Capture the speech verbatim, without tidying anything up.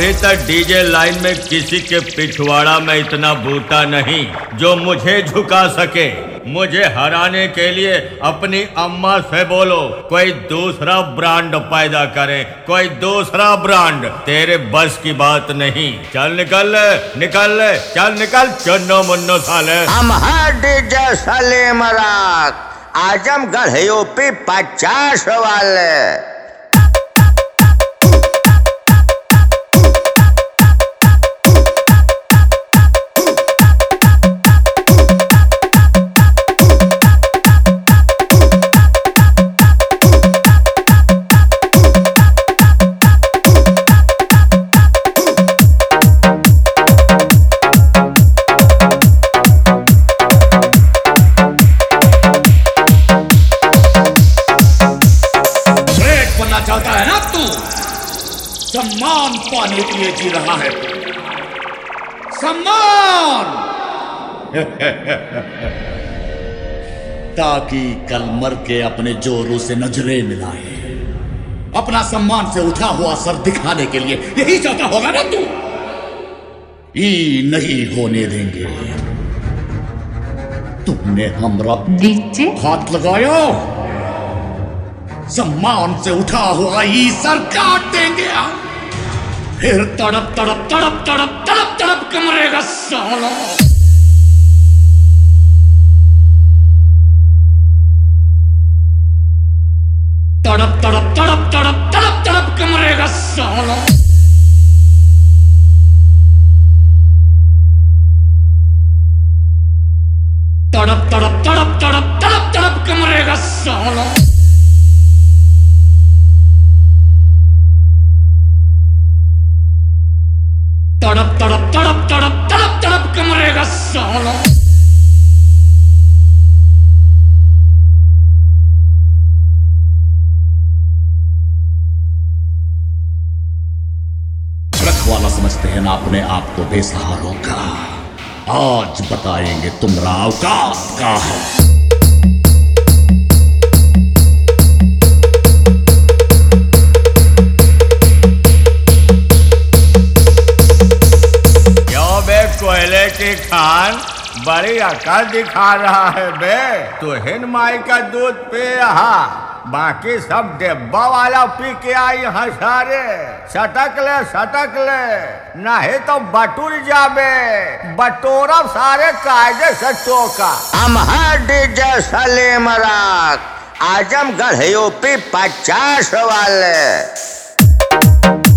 अभी तक DJ line में किसी के पिछवाड़ा में इतना बूता नहीं जो मुझे झुका सके। मुझे हराने के लिए अपनी अम्मा से बोलो कोई दूसरा ब्रांड पैदा करे, कोई दूसरा ब्रांड। तेरे बस की बात नहीं। चल निकल निकल चल निकल चन्नो मुन्नो साले। हम हैं डीजे सलीम राग, आजमगढ़ यूपी पचास वाले। चाहता है ना तू? सम्मान पाने के लिए जी रहा है, सम्मान ताकि कल मर के अपने जोरों से नजरें मिलाए, अपना सम्मान से उठा हुआ सर दिखाने के लिए। यही चाहता होगा ना तू? ये नहीं होने देंगे। तुमने हमरा हाथ लगाया, सम्मान से उठा हुआ ही सर काट देंगे, फिर तड़प तड़प तड़प तड़प तड़प तड़प के मरेगा साला। तड़प तड़प तड़प तड़प तड़प तड़प के मरेगा साला। तड़प तड़प तड़प तड़प तड़प तड़प के मरेगा साला। तड़प तड़प तड़प तड़प तड़प तड़प के मरेगा साला। रखवाला समझते हैं ना अपने आप को बेसहारों का। आज बताएंगे तुम्हारा औकात का है। कोयले की खान बड़ी अकल दिखा रहा है बे। तू हिन माई का दूध पे रहा, बाकी सब डिब्बा वाला पी के आई हसारे। सटक ले सटक ले, नहीं तो बटुर जाबे। बटोरा सारे कायदे से टोका। हम हैं डीजे सलीम राग, आजमगढ़ यूपी पचास वाले।